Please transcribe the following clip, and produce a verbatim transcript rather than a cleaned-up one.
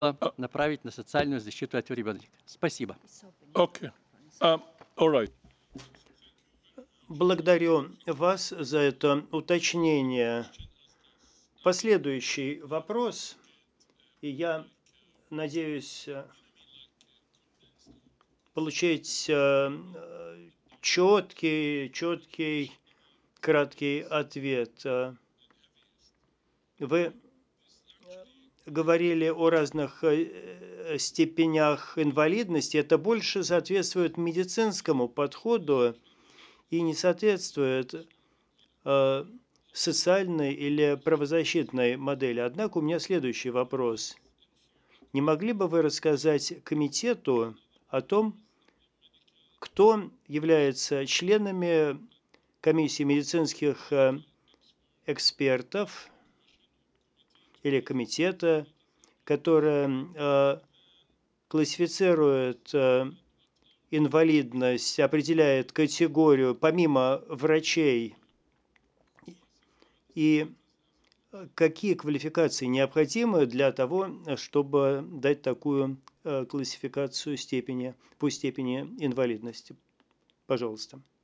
Uh, направить на социальную защиту этого ребенка. Спасибо. okay. Um, all right. Благодарю вас за это уточнение. Последующий вопрос, и я надеюсь э, получить э, четкий, четкий, краткий ответ. Э, Вы говорили о разных э, степенях инвалидности. Это больше соответствует медицинскому подходу и не соответствует э, социальной или правозащитной модели. Однако у меня следующий вопрос. Не могли бы вы рассказать комитету о том, кто является членами комиссии медицинских э, экспертов или комитета, которая э, классифицирует э, инвалидность, определяет категорию помимо врачей, и э, какие квалификации необходимы для того, чтобы дать такую э, классификацию степени по степени инвалидности? Пожалуйста.